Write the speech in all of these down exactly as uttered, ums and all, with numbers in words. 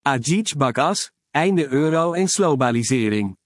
Ajit Bakas, einde euro en globalisering.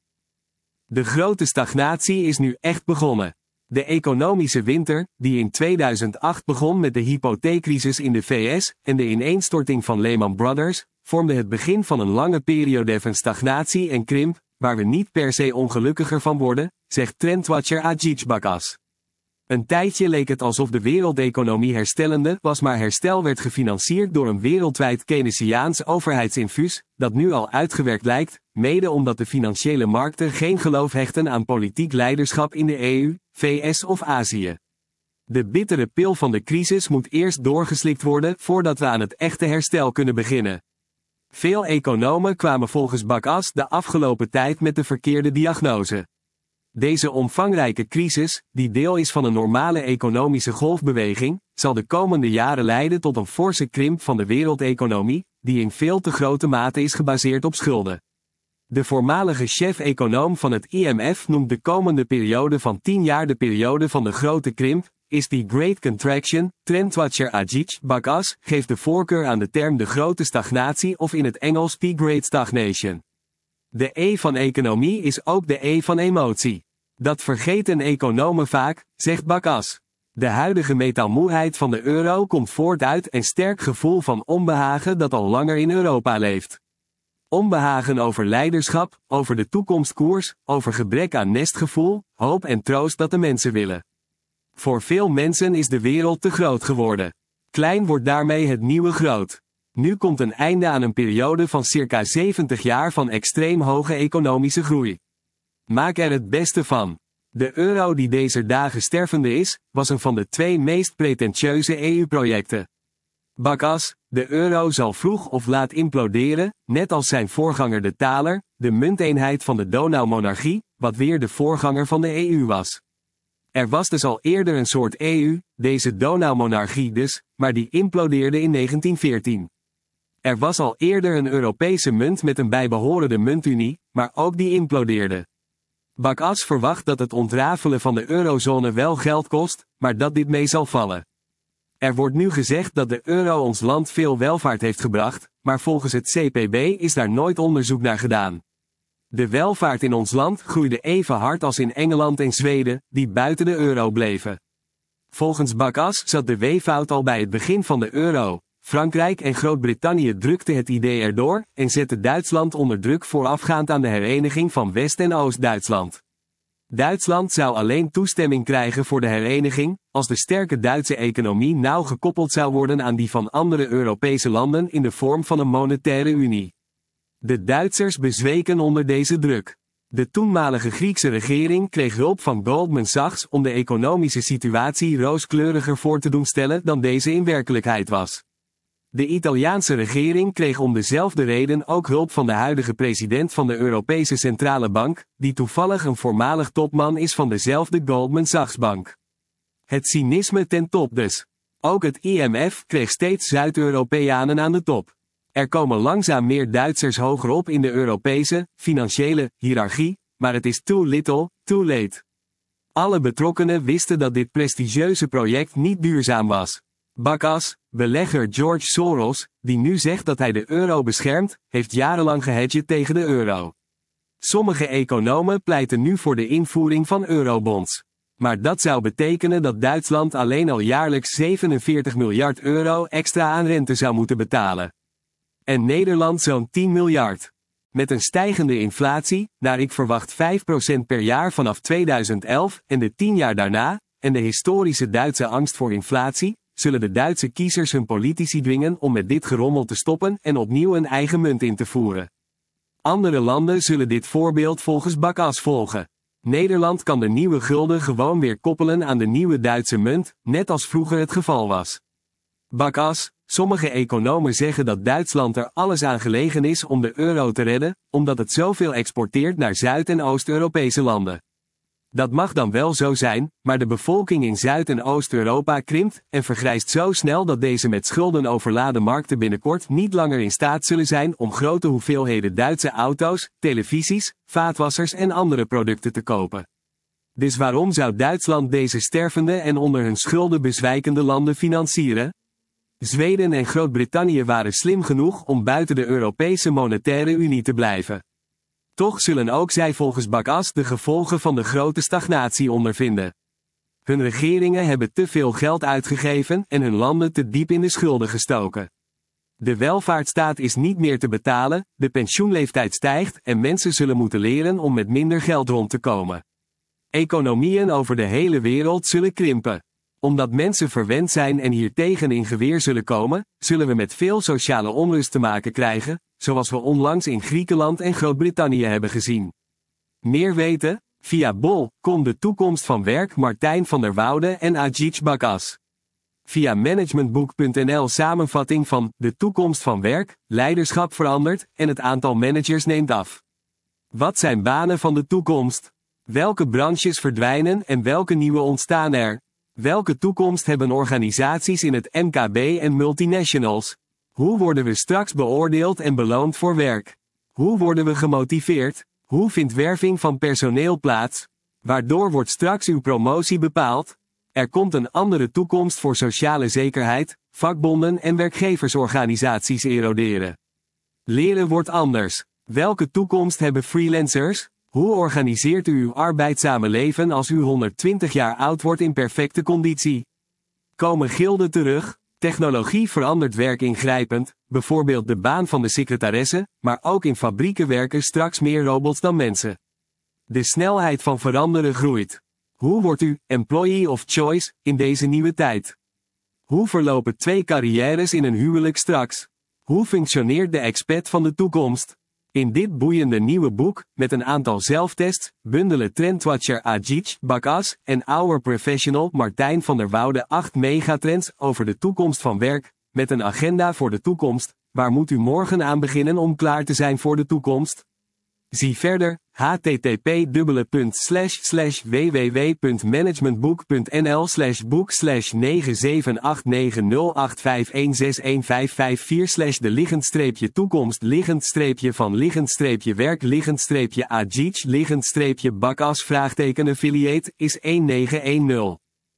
De grote stagnatie is nu echt begonnen. De economische winter, die in tweeduizend acht begon met de hypotheekcrisis in de V S en de ineenstorting van Lehman Brothers, vormde het begin van een lange periode van stagnatie en krimp, waar we niet per se ongelukkiger van worden, zegt trendwatcher Ajit Bakas. Een tijdje leek het alsof de wereldeconomie herstellende was, maar herstel werd gefinancierd door een wereldwijd Keynesiaans overheidsinfuus, dat nu al uitgewerkt lijkt, mede omdat de financiële markten geen geloof hechten aan politiek leiderschap in de E U, V S of Azië. De bittere pil van de crisis moet eerst doorgeslikt worden voordat we aan het echte herstel kunnen beginnen. Veel economen kwamen volgens Bakas de afgelopen tijd met de verkeerde diagnose. Deze omvangrijke crisis, die deel is van een normale economische golfbeweging, zal de komende jaren leiden tot een forse krimp van de wereldeconomie, die in veel te grote mate is gebaseerd op schulden. De voormalige chef-econoom van het I M F noemt de komende periode van tien jaar de periode van de grote krimp, is die Great Contraction. Trendwatcher Ajit Bakas geeft de voorkeur aan de term de grote stagnatie of in het Engels the Great Stagnation. De E van economie is ook de E van emotie. Dat vergeten economen vaak, zegt Bakas. De huidige metaalmoeheid van de euro komt voort uit een sterk gevoel van onbehagen dat al langer in Europa leeft. Onbehagen over leiderschap, over de toekomstkoers, over gebrek aan nestgevoel, hoop en troost dat de mensen willen. Voor veel mensen is de wereld te groot geworden. Klein wordt daarmee het nieuwe groot. Nu komt een einde aan een periode van circa zeventig jaar van extreem hoge economische groei. Maak er het beste van. De euro die deze dagen stervende is, was een van de twee meest pretentieuze E U-projecten. Bakas, de euro zal vroeg of laat imploderen, net als zijn voorganger de thaler, de munteenheid van de Donaumonarchie, wat weer de voorganger van de E U was. Er was dus al eerder een soort E U, deze Donaumonarchie dus, maar die implodeerde in negentien veertien. Er was al eerder een Europese munt met een bijbehorende muntunie, maar ook die implodeerde. Bakas verwacht dat het ontrafelen van de eurozone wel geld kost, maar dat dit mee zal vallen. Er wordt nu gezegd dat de euro ons land veel welvaart heeft gebracht, maar volgens het C P B is daar nooit onderzoek naar gedaan. De welvaart in ons land groeide even hard als in Engeland en Zweden, die buiten de euro bleven. Volgens Bakas zat de weeffout al bij het begin van de euro. Frankrijk en Groot-Brittannië drukten het idee erdoor en zetten Duitsland onder druk voorafgaand aan de hereniging van West- en Oost-Duitsland. Duitsland zou alleen toestemming krijgen voor de hereniging, als de sterke Duitse economie nauw gekoppeld zou worden aan die van andere Europese landen in de vorm van een monetaire unie. De Duitsers bezweken onder deze druk. De toenmalige Griekse regering kreeg hulp van Goldman Sachs om de economische situatie rooskleuriger voor te doen stellen dan deze in werkelijkheid was. De Italiaanse regering kreeg om dezelfde reden ook hulp van de huidige president van de Europese Centrale Bank, die toevallig een voormalig topman is van dezelfde Goldman Sachs Bank. Het cynisme ten top dus. Ook het I M F kreeg steeds Zuid-Europeanen aan de top. Er komen langzaam meer Duitsers hoger op in de Europese, financiële, hiërarchie, maar het is too little, too late. Alle betrokkenen wisten dat dit prestigieuze project niet duurzaam was. Bakas, belegger George Soros, die nu zegt dat hij de euro beschermt, heeft jarenlang gehedged tegen de euro. Sommige economen pleiten nu voor de invoering van eurobonds. Maar dat zou betekenen dat Duitsland alleen al jaarlijks zevenenveertig miljard euro extra aan rente zou moeten betalen. En Nederland zo'n tien miljard. Met een stijgende inflatie, naar ik verwacht vijf procent per jaar vanaf tweeduizend elf en de tien jaar daarna, en de historische Duitse angst voor inflatie, zullen de Duitse kiezers hun politici dwingen om met dit gerommel te stoppen en opnieuw een eigen munt in te voeren. Andere landen zullen dit voorbeeld volgens Bakas volgen. Nederland kan de nieuwe gulden gewoon weer koppelen aan de nieuwe Duitse munt, net als vroeger het geval was. Bakas, sommige economen zeggen dat Duitsland er alles aan gelegen is om de euro te redden, omdat het zoveel exporteert naar Zuid- en Oost-Europese landen. Dat mag dan wel zo zijn, maar de bevolking in Zuid- en Oost-Europa krimpt en vergrijst zo snel dat deze met schulden overladen markten binnenkort niet langer in staat zullen zijn om grote hoeveelheden Duitse auto's, televisies, vaatwassers en andere producten te kopen. Dus waarom zou Duitsland deze stervende en onder hun schulden bezwijkende landen financieren? Zweden en Groot-Brittannië waren slim genoeg om buiten de Europese Monetaire Unie te blijven. Toch zullen ook zij volgens Bakas de gevolgen van de grote stagnatie ondervinden. Hun regeringen hebben te veel geld uitgegeven en hun landen te diep in de schulden gestoken. De welvaartsstaat is niet meer te betalen, de pensioenleeftijd stijgt en mensen zullen moeten leren om met minder geld rond te komen. Economieën over de hele wereld zullen krimpen. Omdat mensen verwend zijn en hiertegen in geweer zullen komen, zullen we met veel sociale onrust te maken krijgen, zoals we onlangs in Griekenland en Groot-Brittannië hebben gezien. Meer weten? Via bol punt com De toekomst van werk Martijn van der Woude en Ajit Bakas. Via managementboek punt n l samenvatting van De toekomst van werk, leiderschap verandert en het aantal managers neemt af. Wat zijn banen van de toekomst? Welke branches verdwijnen en welke nieuwe ontstaan er? Welke toekomst hebben organisaties in het M K B en multinationals? Hoe worden we straks beoordeeld en beloond voor werk? Hoe worden we gemotiveerd? Hoe vindt werving van personeel plaats? Waardoor wordt straks uw promotie bepaald? Er komt een andere toekomst voor sociale zekerheid, vakbonden en werkgeversorganisaties eroderen. Leren wordt anders. Welke toekomst hebben freelancers? Hoe organiseert u uw arbeidzame leven als u honderdtwintig jaar oud wordt in perfecte conditie? Komen gilden terug? Technologie verandert werk ingrijpend, bijvoorbeeld de baan van de secretaresse, maar ook in fabrieken werken straks meer robots dan mensen. De snelheid van veranderen groeit. Hoe wordt u employee of choice in deze nieuwe tijd? Hoe verlopen twee carrières in een huwelijk straks? Hoe functioneert de expat van de toekomst? In dit boeiende nieuwe boek, met een aantal zelftests, bundelen trendwatcher Ajit Bakas en Our Professional Martijn van der Woude acht megatrends over de toekomst van werk, met een agenda voor de toekomst. Waar moet u morgen aan beginnen om klaar te zijn voor de toekomst? Zie verder, h t t p slash slash w w w punt managementboek punt n l slash boek slash negen zeven acht negen nul acht vijf een zes een vijf vijf vier slash de liggend toekomst liggend van liggend werk liggend Ajit liggend Bakas vraagteken affiliate is een negen een nul.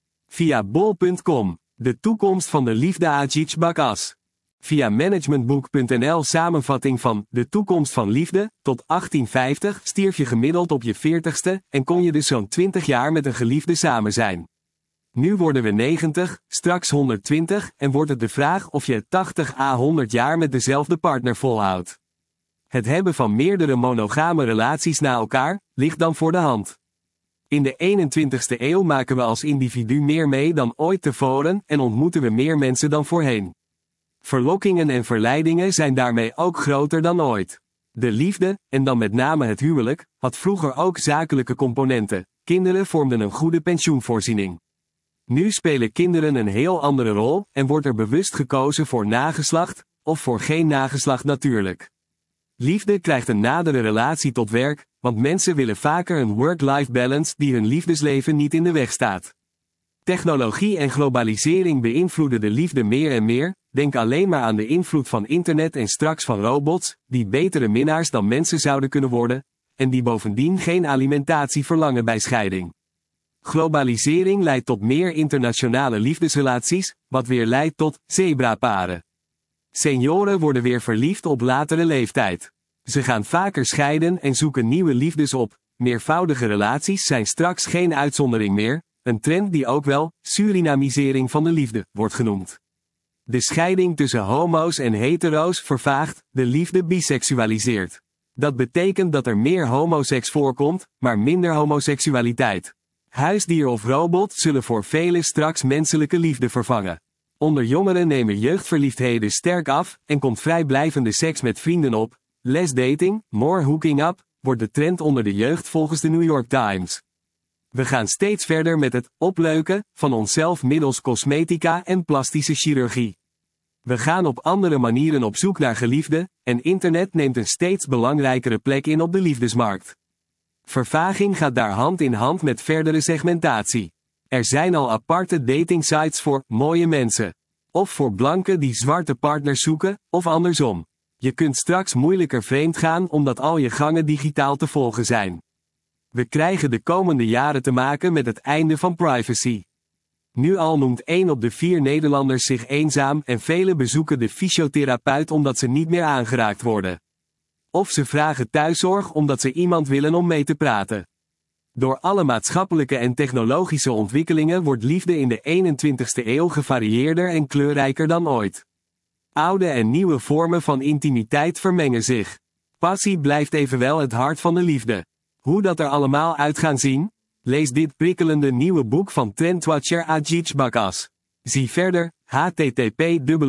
Via bol punt com, de toekomst van de liefde Ajit Bakas. Via managementboek punt n l samenvatting van De toekomst van liefde, tot achttien vijftig stierf je gemiddeld op je veertigste en kon je dus zo'n twintig jaar met een geliefde samen zijn. Nu worden we negentig, straks honderdtwintig en wordt het de vraag of je het tachtig à honderd jaar met dezelfde partner volhoudt. Het hebben van meerdere monogame relaties na elkaar, ligt dan voor de hand. In de eenentwintigste eeuw maken we als individu meer mee dan ooit tevoren en ontmoeten we meer mensen dan voorheen. Verlokkingen en verleidingen zijn daarmee ook groter dan ooit. De liefde, en dan met name het huwelijk, had vroeger ook zakelijke componenten. Kinderen vormden een goede pensioenvoorziening. Nu spelen kinderen een heel andere rol en wordt er bewust gekozen voor nageslacht, of voor geen nageslacht natuurlijk. Liefde krijgt een nadere relatie tot werk, want mensen willen vaker een work-life balance die hun liefdesleven niet in de weg staat. Technologie en globalisering beïnvloeden de liefde meer en meer, denk alleen maar aan de invloed van internet en straks van robots, die betere minnaars dan mensen zouden kunnen worden, en die bovendien geen alimentatie verlangen bij scheiding. Globalisering leidt tot meer internationale liefdesrelaties, wat weer leidt tot zebraparen. Senioren worden weer verliefd op latere leeftijd. Ze gaan vaker scheiden en zoeken nieuwe liefdes op. Meervoudige relaties zijn straks geen uitzondering meer, een trend die ook wel Surinamisering van de liefde wordt genoemd. De scheiding tussen homo's en hetero's vervaagt, de liefde biseksualiseert. Dat betekent dat er meer homoseks voorkomt, maar minder homoseksualiteit. Huisdier of robot zullen voor velen straks menselijke liefde vervangen. Onder jongeren nemen jeugdverliefdheden sterk af en komt vrijblijvende seks met vrienden op. Less dating, more hooking up, wordt de trend onder de jeugd volgens de New York Times. We gaan steeds verder met het opleuken van onszelf middels cosmetica en plastische chirurgie. We gaan op andere manieren op zoek naar geliefden, en internet neemt een steeds belangrijkere plek in op de liefdesmarkt. Vervaging gaat daar hand in hand met verdere segmentatie. Er zijn al aparte datingsites voor mooie mensen. Of voor blanken die zwarte partners zoeken, of andersom. Je kunt straks moeilijker vreemd gaan omdat al je gangen digitaal te volgen zijn. We krijgen de komende jaren te maken met het einde van privacy. Nu al noemt één op de vier Nederlanders zich eenzaam en velen bezoeken de fysiotherapeut omdat ze niet meer aangeraakt worden. Of ze vragen thuiszorg omdat ze iemand willen om mee te praten. Door alle maatschappelijke en technologische ontwikkelingen wordt liefde in de eenentwintigste eeuw gevarieerder en kleurrijker dan ooit. Oude en nieuwe vormen van intimiteit vermengen zich. Passie blijft evenwel het hart van de liefde. Hoe dat er allemaal uit gaan zien? Lees dit prikkelende nieuwe boek van trendwatcher Ajit Bakaas. Zie verder, h t t p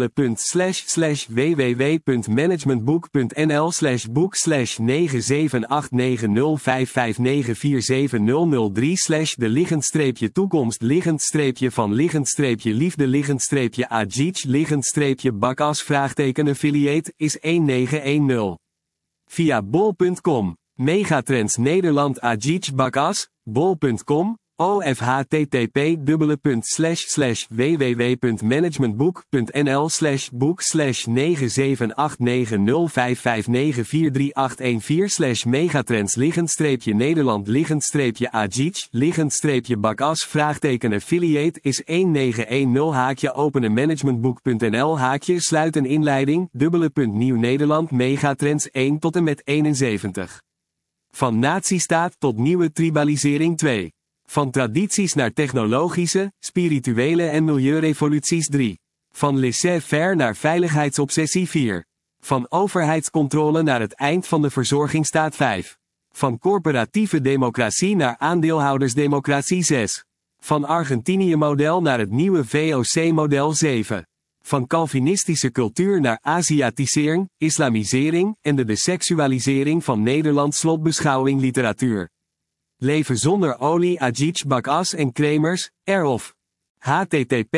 slash slash w w w punt managementboek punt n l slash boek slash negen zeven acht negen nul vijf vijf negen vier zeven nul nul drie slash de liggend streepje toekomst liggend streepje van liggend streepje liefde liggend streepje Ajit liggend streepje Bakaas vraagteken affiliate is een negen een nul. Via bol punt com. Megatrends Nederland Ajit Bakaas, bol punt com, of h t t p slash slash w w w punt managementboek punt n l slash boek slash negen zeven acht negen nul vijf vijf negen vier drie acht een vier slash megatrends liggend streepje Nederland liggend streepje Ajit liggend streepje Bakaas vraagteken affiliate is een negen een nul haakje openen managementboek punt n l haakje sluiten inleiding dubbele punt nieuw Nederland megatrends één tot en met eenenzeventig. Van nazistaat tot nieuwe tribalisering twee. Van tradities naar technologische, spirituele en milieurevoluties drie. Van laissez-faire naar veiligheidsobsessie vier. Van overheidscontrole naar het eind van de verzorgingsstaat vijf. Van corporatieve democratie naar aandeelhoudersdemocratie zes. Van Argentinië-model naar het nieuwe V O C-model zeven. Van Calvinistische cultuur naar Aziatisering, islamisering en de deseksualisering van Nederland slotbeschouwing literatuur. Leven zonder olie Ajit Bakaas en Kremers, erof. h t t p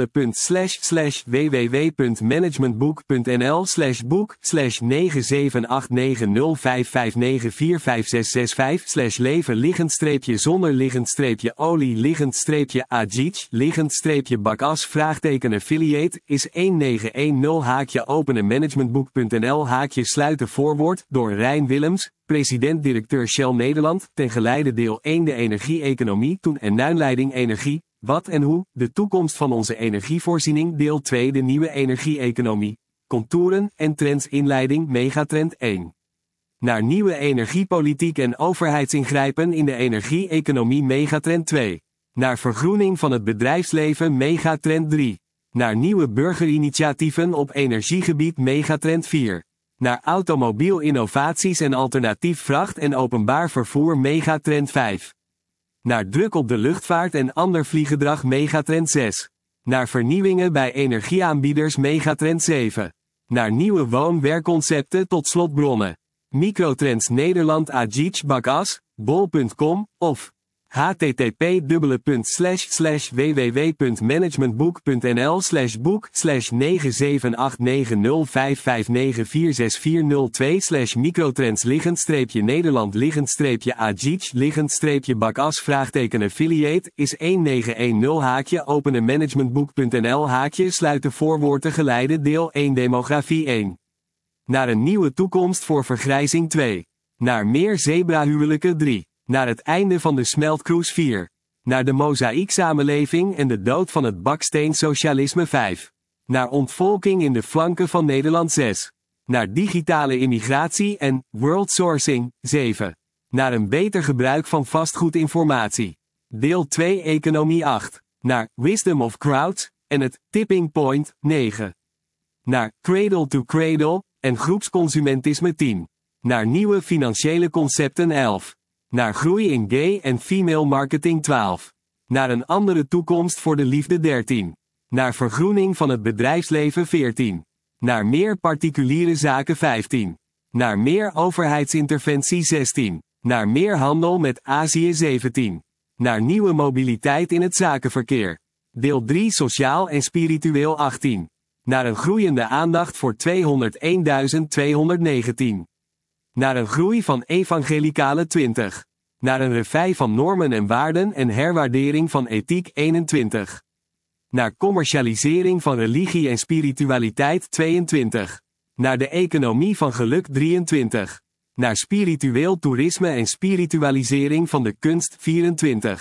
slash slash w w w punt managementboek punt n l slash boek slash negen zeven acht negen nul vijf vijf negen vier vijf zes zes vijf slash leven liggend streepje zonder liggend streepje olie liggend streepje Ajit liggend streepje Bakaas vraagteken affiliate is een negen een nul haakje openen managementboek punt n l haakje sluiten voorwoord door Rijn Willems, president-directeur Shell Nederland, ten geleide deel één de energie-economie toen en nuinleiding energie. Wat en hoe, de toekomst van onze energievoorziening deel twee de nieuwe energie-economie. Contouren en trends inleiding megatrend één. Naar nieuwe energiepolitiek en overheidsingrijpen in de energie-economie megatrend twee. Naar vergroening van het bedrijfsleven megatrend drie. Naar nieuwe burgerinitiatieven op energiegebied megatrend vier. Naar automobiel innovaties en alternatief vracht en openbaar vervoer megatrend vijf. Naar druk op de luchtvaart en ander vlieggedrag megatrend zes. Naar vernieuwingen bij energieaanbieders megatrend zeven. Naar nieuwe woon-werkconcepten tot slotbronnen. Microtrends Nederland Ajit Bakaas, bol punt com, of h t t p slash slash w w w punt managementboek punt n l slash boek slash negen zeven acht negen nul vijf vijf negen vier zes vier nul twee slash microtrends liggend streepje Nederland liggend streepje Ajit liggend streepje Bakaas vraagteken affiliate is een negen een nul haakje openen managementboek punt n l haakje sluiten voorwoorden geleide deel één demografie één. Naar een nieuwe toekomst voor vergrijzing twee. Naar meer zebrahuwelijken drie. Naar het einde van de smeltcruise vier. Naar de mozaïeksamenleving en de dood van het baksteensocialisme vijf. Naar ontvolking in de flanken van Nederland zes. Naar digitale immigratie en world sourcing zeven. Naar een beter gebruik van vastgoedinformatie. Deel twee economie acht. Naar wisdom of crowds en het tipping point negen. Naar cradle to cradle en groepsconsumentisme tien. Naar nieuwe financiële concepten elf. Naar groei in gay en female marketing twaalf. Naar een andere toekomst voor de liefde dertien. Naar vergroening van het bedrijfsleven veertien. Naar meer particuliere zaken vijftien. Naar meer overheidsinterventie zestien. Naar meer handel met Azië zeventien. Naar nieuwe mobiliteit in het zakenverkeer. Deel drie sociaal en spiritueel achttien. Naar een groeiende aandacht voor tweehonderdeenduizend tweehonderdnegentien. Naar een groei van evangelicale twintig. Naar een revij van normen en waarden en herwaardering van ethiek eenentwintig. Naar commercialisering van religie en spiritualiteit tweeëntwintig. Naar de economie van geluk drieëntwintig. Naar spiritueel toerisme en spiritualisering van de kunst vierentwintig.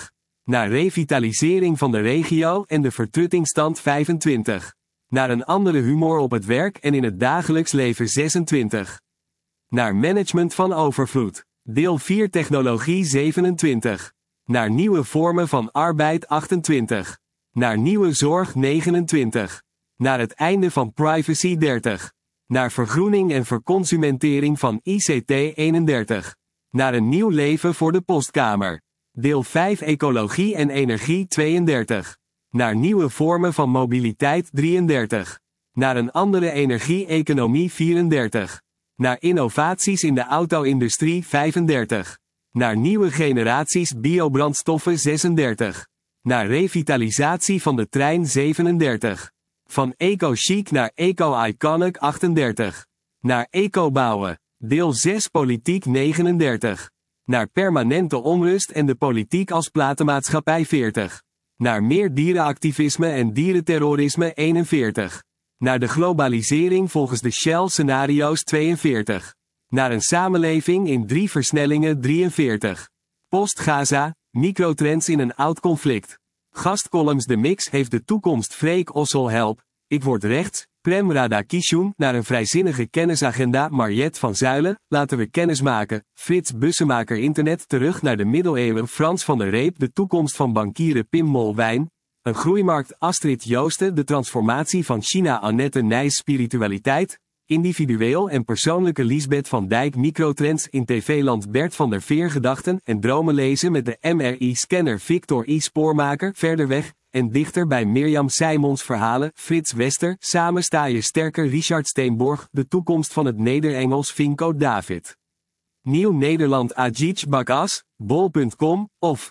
Naar revitalisering van de regio en de vertruttingstand vijfentwintig. Naar een andere humor op het werk en in het dagelijks leven zesentwintig. Naar management van overvloed. Deel vier technologie zevenentwintig. Naar nieuwe vormen van arbeid achtentwintig. Naar nieuwe zorg negenentwintig. Naar het einde van privacy dertig. Naar vergroening en verconsumentering van I C T eenendertig. Naar een nieuw leven voor de postkamer. Deel vijf ecologie en energie tweeëndertig. Naar nieuwe vormen van mobiliteit drieëndertig. Naar een andere energie-economie vierendertig. Naar innovaties in de auto-industrie vijfendertig. Naar nieuwe generaties biobrandstoffen zesendertig. Naar revitalisatie van de trein zevenendertig. Van eco-chic naar eco-iconic achtendertig. Naar eco-bouwen. Deel zes politiek negenendertig. Naar permanente onrust en de politiek als platenmaatschappij veertig. Naar meer dierenactivisme en dierenterrorisme eenenveertig. Naar de globalisering volgens de Shell-scenario's tweeënveertig. Naar een samenleving in drie versnellingen drieënveertig. Post-Gaza, microtrends in een oud conflict. Gastcolumns De Mix heeft de toekomst Freek Ossel help. Ik word rechts. Prem Radakishun, naar een vrijzinnige kennisagenda Mariette van Zuilen, laten we kennis maken. Frits Bussemaker Internet terug naar de middeleeuwen Frans van der Reep de toekomst van bankieren Pim Molwijn. Een groeimarkt Astrid Joosten de transformatie van China Annette Nijs spiritualiteit. Individueel en persoonlijke Liesbeth van Dijk microtrends in tv-land Bert van der Veer gedachten en dromen lezen met de M R I-scanner Victor I. Spoormaker verder weg. En dichter bij Mirjam Simons verhalen, Frits Wester, samen sta je sterker Richard Steenborg, de toekomst van het Neder-Engels Vinco David. Nieuw Nederland Ajit Bakas, bol punt com, of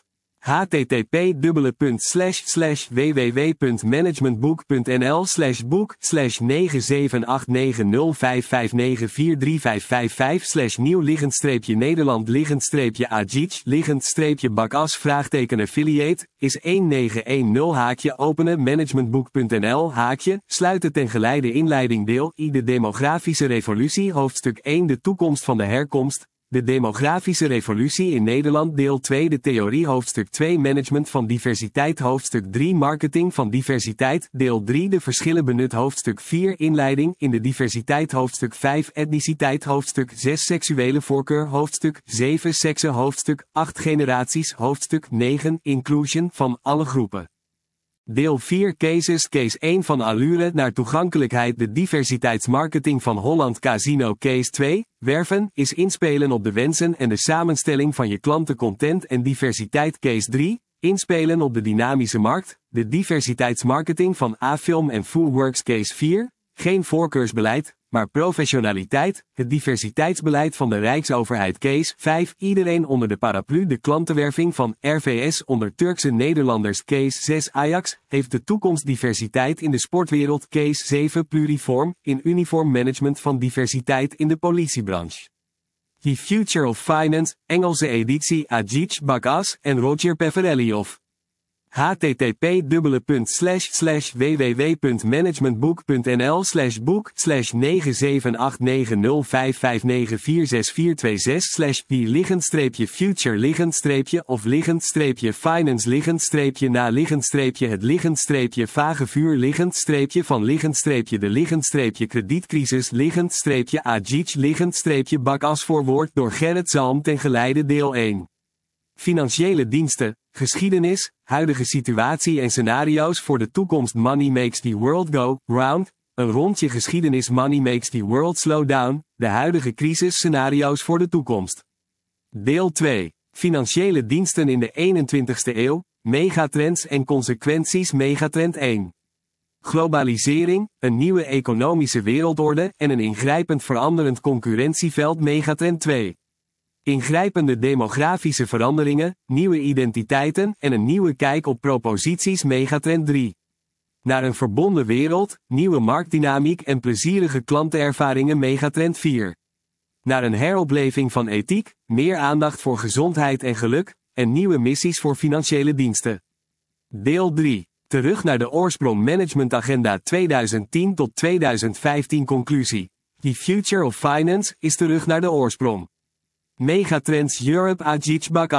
http slash slash www.managementboek.nl slash boek slash negen zeven acht negen nul vijf vijf negen vier drie vijf vijf vijf slash nieuw liggend streepje Nederland liggend streepje Ajit liggend streepje Bakas vraagteken affiliate is een negen een nul haakje openen managementboek.nl haakje sluiten ten geleide inleiding deel I de demografische revolutie hoofdstuk één de toekomst van de herkomst. De demografische revolutie in Nederland deel twee de theorie hoofdstuk twee management van diversiteit hoofdstuk drie marketing van diversiteit deel drie de verschillen benut hoofdstuk vier inleiding in de diversiteit hoofdstuk vijf etniciteit hoofdstuk zes seksuele voorkeur hoofdstuk zeven seksen hoofdstuk acht generaties hoofdstuk negen inclusion van alle groepen. Deel vier Cases Case één van allure naar toegankelijkheid de diversiteitsmarketing van Holland Casino Case twee, werven, is inspelen op de wensen en de samenstelling van je klanten content en diversiteit Case drie, inspelen op de dynamische markt, de diversiteitsmarketing van A-Film en Fullworks Case vier, geen voorkeursbeleid, maar professionaliteit, het diversiteitsbeleid van de Rijksoverheid Case vijf, iedereen onder de paraplu de klantenwerving van R V S onder Turkse Nederlanders Case zes Ajax, heeft de toekomst diversiteit in de sportwereld Case zeven Pluriform, in uniform management van diversiteit in de politiebranche. The Future of Finance, Engelse editie Ajit Bakas en Roger Peverelli of http slash slash www.managementboek.nl slash boek slash negen zeven acht negen nul vijf vijf negen vier zes vier twee zes slash p liggend streepje future liggend streepje of liggend streepje finance liggend streepje na liggend streepje het liggend streepje vage vuur liggend streepje van liggend streepje de liggend streepje kredietcrisis liggend streepje Ajit liggend streepje Bakas voorwoord door Gerrit Zalm ten geleide deel één. Financiële diensten, geschiedenis, huidige situatie en scenario's voor de toekomst Money makes the world go round, een rondje geschiedenis Money makes the world slow down, de huidige crisis scenario's voor de toekomst. Deel twee. Financiële diensten in de eenentwintigste eeuw, megatrends en consequenties megatrend één. Globalisering, een nieuwe economische wereldorde en een ingrijpend veranderend concurrentieveld megatrend twee. Ingrijpende demografische veranderingen, nieuwe identiteiten en een nieuwe kijk op proposities megatrend drie. Naar een verbonden wereld, nieuwe marktdynamiek en plezierige klantenervaringen megatrend vier. Naar een heropleving van ethiek, meer aandacht voor gezondheid en geluk, en nieuwe missies voor financiële diensten. Deel drie. Terug naar de oorsprong Managementagenda tweeduizend tien tot tweeduizend vijftien conclusie. The Future of Finance is terug naar de oorsprong. Megatrends Europe Ajit Bakas.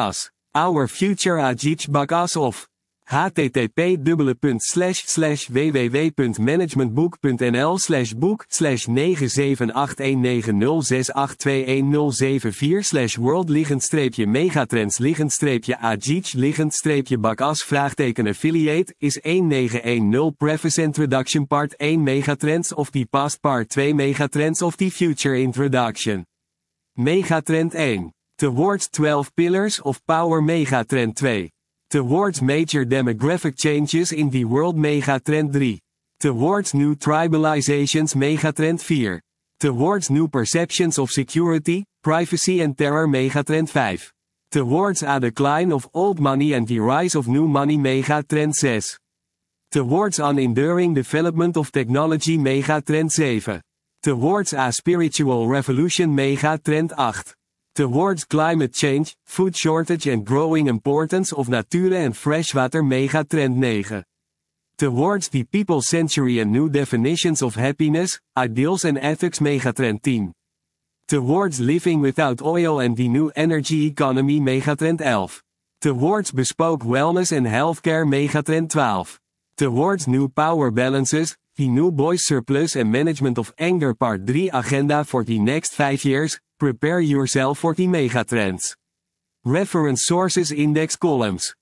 Our future Ajij Bakas of http dubbele slash slash www.managementboek.nl slash boek slash negen zeven acht een negen nul zes acht twee een nul zeven vier slash world liggend streepje megatrends liggend streepje Ajij liggend streepje Bakas vraagteken affiliate is honderdnegen preface introduction part één megatrends of the past part twee megatrends of the future introduction. Megatrend één. Towards twelve pillars of power megatrend twee. Towards major demographic changes in the world megatrend three. Towards new tribalizations megatrend four. Towards new perceptions of security, privacy and terror megatrend five. Towards a decline of old money and the rise of new money megatrend six. Towards an enduring development of technology megatrend seven. Towards a spiritual revolution megatrend eight. Towards climate change, food shortage and growing importance of nature and freshwater megatrend nine. Towards the people's century and new definitions of happiness, ideals and ethics megatrend ten. Towards living without oil and the new energy economy megatrend eleven. Towards bespoke wellness and healthcare megatrend twelve. Towards new power balances, the new boys surplus and management of anger part three agenda for the next five years. Prepare yourself for the megatrends. Reference sources index columns.